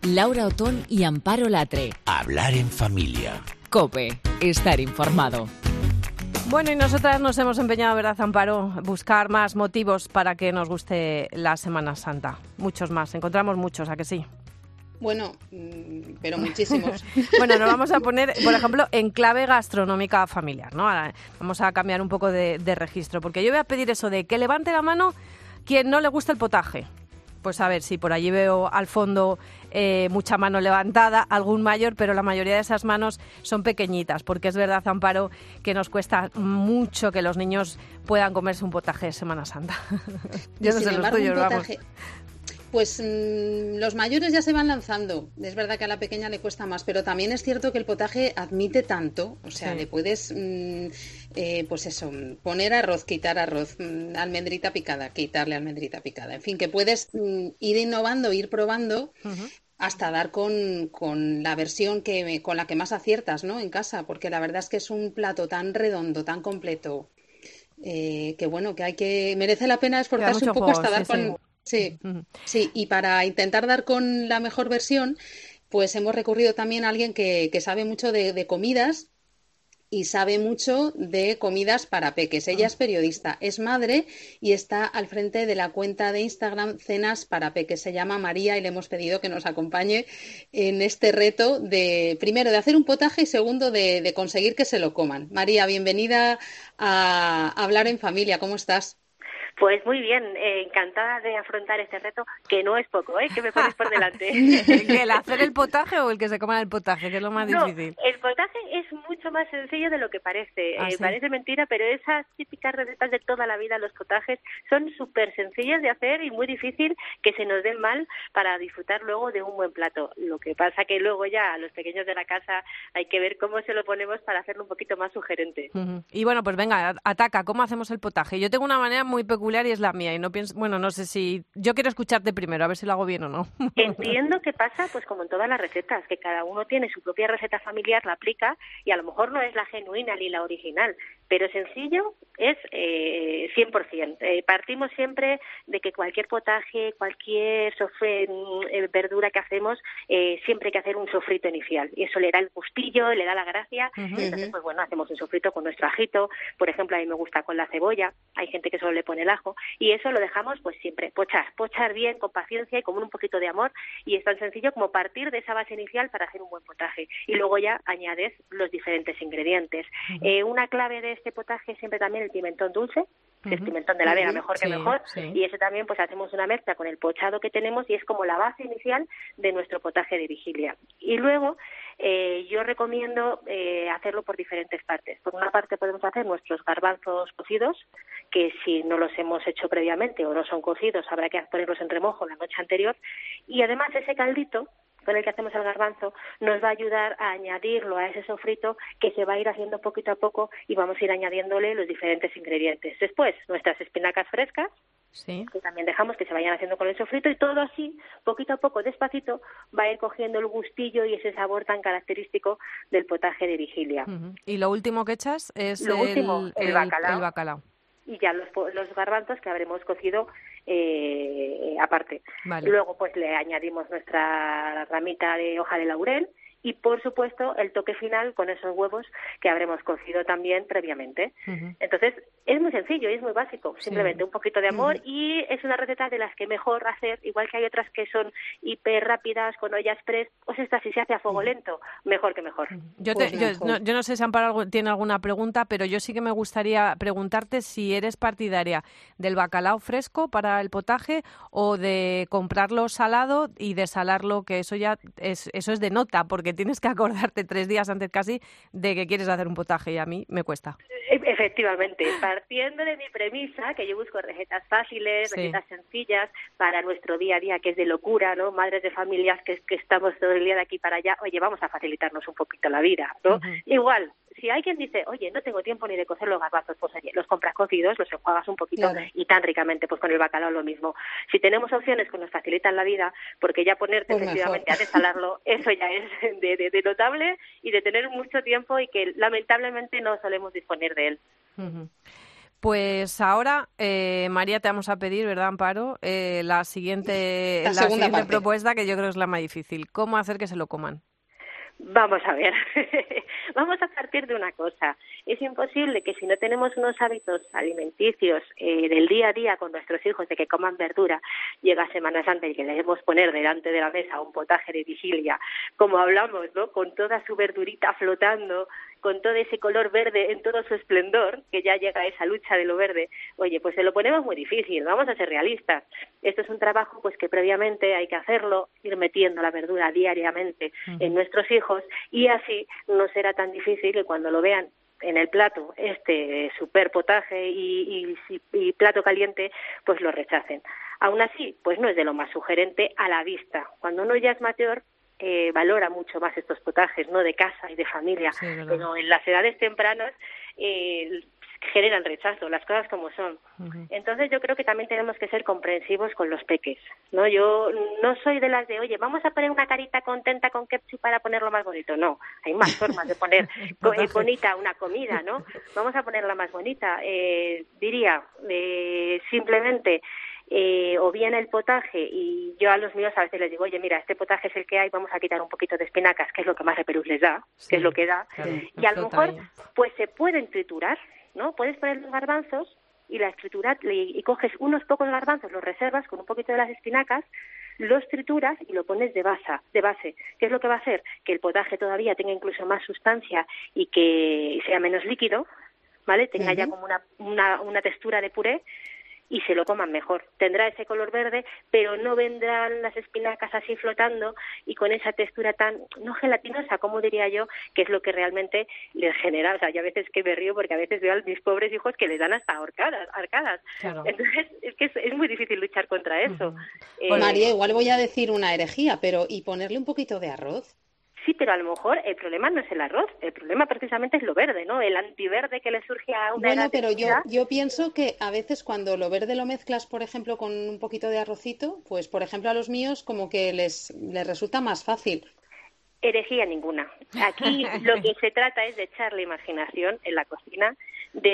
Laura Otón y Amparo Latre. Hablar en familia. COPE. Estar informado. Bueno, y nosotras nos hemos empeñado, ¿verdad, Amparo? Buscar más motivos para que nos guste la Semana Santa. Muchos más. Encontramos muchos, ¿a que sí? Bueno, pero muchísimos. Bueno, nos vamos a poner, por ejemplo, en clave gastronómica familiar, ¿no? Ahora vamos a cambiar un poco de registro, porque yo voy a pedir eso de que levante la mano quien no le gusta el potaje. Pues a ver, si por allí veo al fondo mucha mano levantada, algún mayor, pero la mayoría de esas manos son pequeñitas, porque es verdad, Amparo, que nos cuesta mucho que los niños puedan comerse un potaje de Semana Santa. Yo no sé los tuyos, vamos. Pues los mayores ya se van lanzando. Es verdad que a la pequeña le cuesta más, pero también es cierto que el potaje admite tanto. O sea, le puedes, pues eso, poner arroz, quitar arroz, almendrita picada, quitarle almendrita picada. En fin, que puedes ir innovando, ir probando hasta dar con la versión con la que más aciertas, ¿no? En casa, porque la verdad es que es un plato tan redondo, tan completo, que bueno, que merece la pena esforzarse un poco hasta dar con... Sí, y para intentar dar con la mejor versión, pues hemos recurrido también a alguien que sabe mucho de comidas y sabe mucho de comidas para peques. Ella es periodista, es madre y está al frente de la cuenta de Instagram Cenas para Peques. Se llama María y le hemos pedido que nos acompañe en este reto de, primero, de hacer un potaje y segundo, de conseguir que se lo coman. María, bienvenida a Hablar en Familia. ¿Cómo estás? Pues muy bien, encantada de afrontar este reto, que no es poco, que me pones por delante. ¿El hacer el potaje o el que se coma el potaje, que es lo más difícil? El potaje es mucho más sencillo de lo que parece. ¿Sí? Parece mentira, pero esas típicas recetas de toda la vida, los potajes, son súper sencillas de hacer y muy difícil que se nos den mal para disfrutar luego de un buen plato. Lo que pasa que luego ya a los pequeños de la casa hay que ver cómo se lo ponemos para hacerlo un poquito más sugerente. Y bueno, pues venga, ataca, ¿cómo hacemos el potaje? Yo tengo una manera muy peculiar y es la mía, y no pienso, bueno, no sé si, yo quiero escucharte primero, a ver si lo hago bien o no. Entiendo que pasa pues como en todas las recetas, que cada uno tiene su propia receta familiar, la aplica, y a lo mejor no es la genuina ni la original, pero sencillo es 100%. Partimos siempre de que cualquier potaje, cualquier verdura que hacemos, siempre hay que hacer un sofrito inicial, y eso le da el gustillo, le da la gracia. Entonces, pues bueno, hacemos un sofrito con nuestro ajito, por ejemplo, a mí me gusta con la cebolla, hay gente que solo le pone el ajo, y eso lo dejamos pues siempre pochar bien, con paciencia y con un poquito de amor, y es tan sencillo como partir de esa base inicial para hacer un buen potaje, y luego ya añades los diferentes ingredientes. Una clave de este potaje es siempre también el pimentón dulce, que es pimentón de la Vera, mejor que mejor, y ese también pues hacemos una mezcla con el pochado que tenemos y es como la base inicial de nuestro potaje de vigilia. Y luego yo recomiendo hacerlo por diferentes partes. Por una parte podemos hacer nuestros garbanzos cocidos, que si no los hemos hecho previamente o no son cocidos habrá que ponerlos en remojo la noche anterior, y además ese caldito con el que hacemos el garbanzo nos va a ayudar a añadirlo a ese sofrito que se va a ir haciendo poquito a poco y vamos a ir añadiéndole los diferentes ingredientes. Después, nuestras espinacas frescas, que también dejamos que se vayan haciendo con el sofrito, y todo así, poquito a poco, despacito, va a ir cogiendo el gustillo y ese sabor tan característico del potaje de vigilia. Y lo último que echas es el bacalao. Y ya los garbanzos que habremos cocido aparte. Vale. Luego pues le añadimos nuestra ramita de hoja de laurel y por supuesto el toque final con esos huevos que habremos cocido también previamente. Entonces es muy sencillo y es muy básico, simplemente un poquito de amor, y es una receta de las que mejor hacer, igual que hay otras que son hiper rápidas con olla express, pues esta si se hace a fuego lento, mejor que mejor. Yo no sé si Amparo tiene alguna pregunta, pero yo sí que me gustaría preguntarte si eres partidaria del bacalao fresco para el potaje o de comprarlo salado y desalarlo, que eso ya eso es de nota, porque tienes que acordarte 3 días antes casi de que quieres hacer un potaje, y a mí me cuesta. Efectivamente, partiendo de mi premisa, que yo busco recetas fáciles, recetas sencillas para nuestro día a día, que es de locura, ¿no? Madres de familias que estamos todo el día de aquí para allá, oye, vamos a facilitarnos un poquito la vida, ¿no? Igual, si alguien dice, oye, no tengo tiempo ni de cocer los garbanzos, pues oye, los compras cocidos, los enjuagas un poquito y tan ricamente, pues con el bacalao lo mismo. Si tenemos opciones que nos facilitan la vida, porque ya ponerte efectivamente a desalarlo, eso ya es de notable y de tener mucho tiempo y que lamentablemente no solemos disponer de él. Pues ahora, María, te vamos a pedir, ¿verdad, Amparo? La siguiente propuesta, que yo creo es la más difícil. ¿Cómo hacer que se lo coman? Vamos a ver, vamos a partir de una cosa. Es imposible que si no tenemos unos hábitos alimenticios del día a día con nuestros hijos de que coman verdura, llega Semana Santa y que les debemos poner delante de la mesa un potaje de vigilia, como hablamos, ¿no? Con toda su verdurita flotando, con todo ese color verde en todo su esplendor, que ya llega esa lucha de lo verde. Oye, pues se lo ponemos muy difícil, vamos a ser realistas. Esto es un trabajo pues que previamente hay que hacerlo, ir metiendo la verdura diariamente en nuestros hijos, y así no será tan difícil que cuando lo vean en el plato, este super potaje y plato caliente, pues lo rechacen. Aún así, pues no es de lo más sugerente a la vista. Cuando uno ya es mayor, valora mucho más estos potajes, ¿no?, de casa y de familia, sí, pero en las edades tempranas generan rechazo, las cosas como son. Entonces yo creo que también tenemos que ser comprensivos con los peques, ¿no? Yo no soy de las de, oye, vamos a poner una carita contenta con ketchup para ponerlo más bonito. No, hay más formas de poner bonita una comida, ¿no? Vamos a ponerla más bonita. Diría, simplemente, o bien el potaje, y yo a los míos a veces les digo, oye, mira, este potaje es el que hay, vamos a quitar un poquito de espinacas, que es lo que más repelús les da, que es lo que da, claro, y a lo mejor pues se pueden triturar, ¿no? Puedes poner los garbanzos y la triturar, y coges unos pocos garbanzos, los reservas con un poquito de las espinacas, los trituras y lo pones de base. ¿Qué es lo que va a hacer? Que el potaje todavía tenga incluso más sustancia y que sea menos líquido, ¿vale? Tenga ya como una textura de puré, y se lo coman mejor. Tendrá ese color verde, pero no vendrán las espinacas así flotando y con esa textura tan, no gelatinosa, como diría yo, que es lo que realmente les genera. O sea, yo a veces que me río porque a veces veo a mis pobres hijos que les dan hasta arcadas. Claro. Entonces, es que es muy difícil luchar contra eso. María, igual voy a decir una herejía, pero ¿y ponerle un poquito de arroz? Sí, pero a lo mejor el problema no es el arroz, el problema precisamente es lo verde, ¿no? El antiverde que le surge a una... Bueno, pero yo pienso que a veces cuando lo verde lo mezclas, por ejemplo, con un poquito de arrocito, pues por ejemplo a los míos como que les resulta más fácil. Herejía ninguna. Aquí lo que se trata es de echarle imaginación en la cocina, de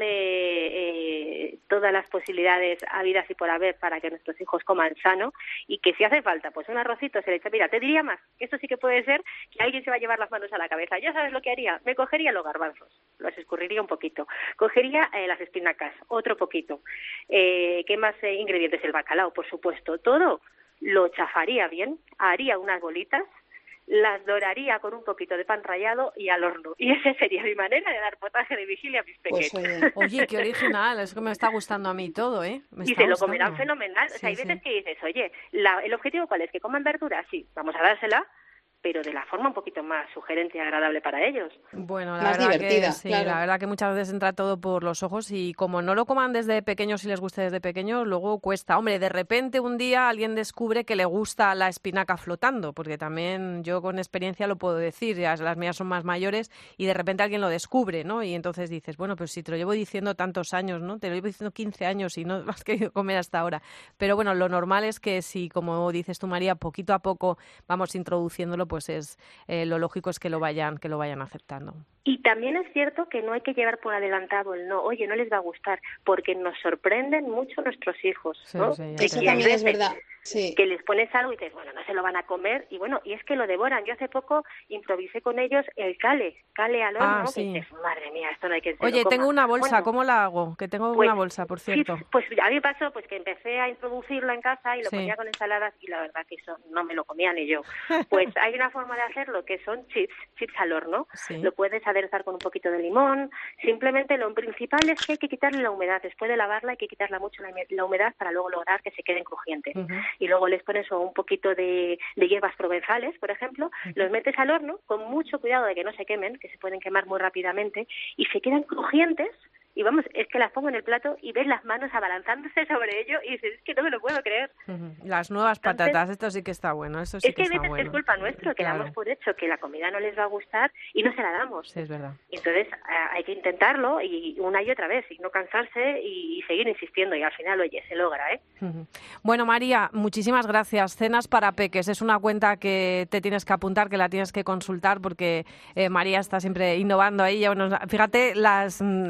echarle todas las posibilidades habidas y por haber para que nuestros hijos coman sano, y que si hace falta pues un arrocito se le echa. Mira, te diría más, que esto sí que puede ser que alguien se va a llevar las manos a la cabeza. ¿Ya sabes lo que haría? Me cogería los garbanzos, los escurriría un poquito, cogería las espinacas, otro poquito. ¿Qué más ingredientes? El bacalao, por supuesto. Todo lo chafaría bien, haría unas bolitas, las doraría con un poquito de pan rallado y al horno. Y esa sería mi manera de dar potaje de vigilia a mis pequeños. Pues, oye, qué original, es que me está gustando a mí todo, ¿eh? Y se lo comerán fenomenal. O sea, hay veces que dices, oye, ¿el objetivo cuál es? ¿Que coman verduras? Sí, vamos a dársela, pero de la forma un poquito más sugerente y agradable para ellos. Bueno, la más verdad divertida, que sí, claro. La verdad que muchas veces entra todo por los ojos, y como no lo coman desde pequeños y les guste desde pequeños, luego cuesta. Hombre, de repente un día alguien descubre que le gusta la espinaca flotando, porque también yo con experiencia lo puedo decir, ya las mías son más mayores, y de repente alguien lo descubre, ¿no? Y entonces dices, bueno, pues si te lo llevo diciendo tantos años, ¿no? Te lo llevo diciendo 15 años y no has querido comer hasta ahora. Pero bueno, lo normal es que si, como dices tú, María, poquito a poco vamos introduciéndolo, pues es... lo lógico es que lo vayan aceptando. Y también es cierto que no hay que llevar por adelantado el no, oye, no les va a gustar, porque nos sorprenden mucho nuestros hijos, ¿no? Sí, eso también es verdad. Sí. Que les pones algo y dices, bueno, no se lo van a comer, y bueno, y es que lo devoran. Yo hace poco improvisé con ellos el cale al horno, sí. Que dices, madre mía, esto no hay que... Oye, tengo una bolsa, bueno, ¿cómo la hago? Que tengo una bolsa, por cierto. Sí, pues a mí me pasó pues que empecé a introducirlo en casa y lo ponía con ensaladas, y la verdad que eso no me lo comía ni yo. Pues hay una forma de hacerlo que son chips al horno. Sí. Lo puedes aderezar con un poquito de limón. Simplemente lo principal es que hay que quitarle la humedad. Después de lavarla hay que quitarle mucho la humedad para luego lograr que se queden crujientes. Y luego les pones un poquito de hierbas provenzales, por ejemplo, los metes al horno con mucho cuidado de que no se quemen, que se pueden quemar muy rápidamente, y se quedan crujientes. Y vamos, es que las pongo en el plato y ves las manos abalanzándose sobre ello y dices, es que no me lo puedo creer. Las nuevas patatas, esto sí que está bueno, eso sí es que está a veces bueno. Es culpa nuestra, que damos por hecho que la comida no les va a gustar y no se la damos. Sí, es verdad. Entonces hay que intentarlo, y una y otra vez, y no cansarse y seguir insistiendo, y al final, oye, se logra, ¿eh? Bueno, María, muchísimas gracias. Cenas para Peques es una cuenta que te tienes que apuntar, que la tienes que consultar, porque María está siempre innovando ahí. Fíjate, no sé cómo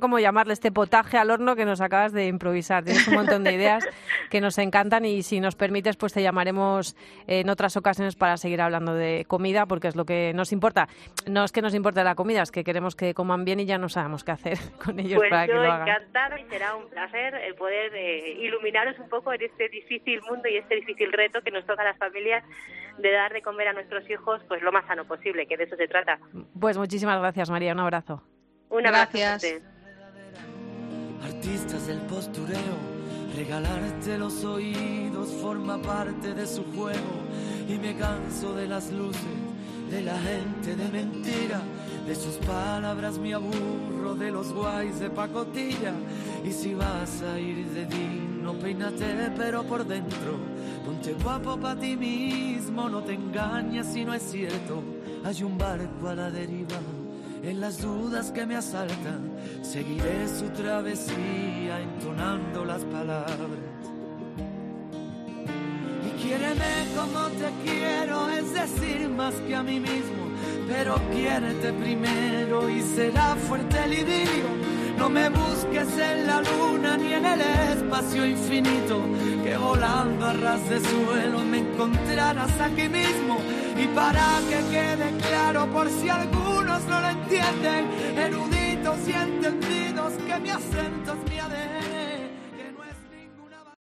cómo llamarle este potaje al horno que nos acabas de improvisar. Tienes un montón de ideas que nos encantan y si nos permites, pues te llamaremos en otras ocasiones para seguir hablando de comida, porque es lo que nos importa. No es que nos importe la comida, es que queremos que coman bien y ya no sabemos qué hacer con ellos pues para que lo hagan. Pues yo encantada y será un placer el poder iluminaros un poco en este difícil mundo y este difícil reto que nos toca a las familias de dar de comer a nuestros hijos pues lo más sano posible, que de eso se trata. Pues muchísimas gracias, María, un abrazo. Un abrazo. Gracias. Artistas del postureo, regalarte los oídos forma parte de su juego y me canso de las luces, de la gente de mentira, de sus palabras me aburro, de los guays de pacotilla. Y si vas a ir de digno, peínate pero por dentro, ponte guapo pa' ti mismo, no te engañes si no es cierto. Hay un barco a la deriva, en las dudas que me asaltan, seguiré su travesía entonando las palabras. Y quiéreme como te quiero, es decir, más que a mí mismo, pero quiérete primero y será fuerte el idilio. No me busques en la luna ni en el espacio infinito, que volando a ras de suelo me encontrarás aquí mismo. Y para que quede claro, por si algunos no lo entienden, eruditos y entendidos, que mi acento es mi ADN.